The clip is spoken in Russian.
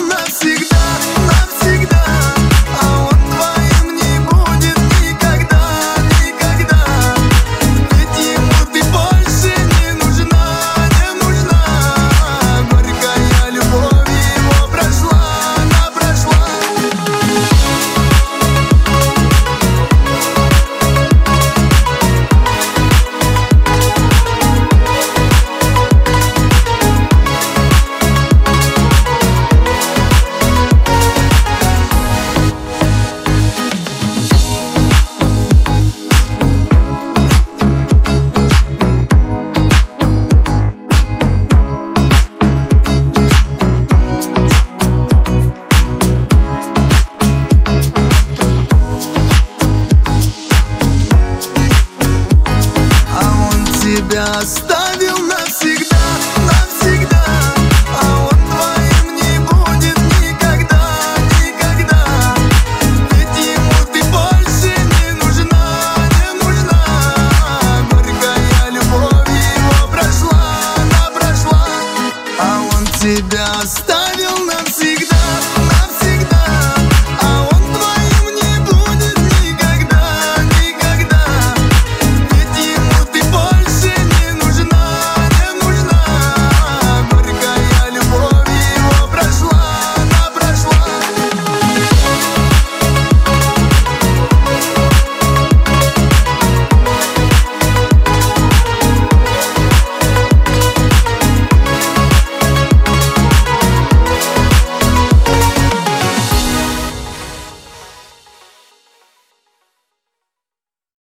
навсегда, навсегда. А он твоим не будет никогда, никогда. Ведь ему ты больше не нужна, не нужна. Горькая любовь его прошла, она прошла. Тебя оставил навсегда, навсегда. А он твоим не будет никогда, никогда. Ведь ему ты больше не нужна, не нужна. Горькая любовь его прошла, она прошла. А он тебя оставил навсегда.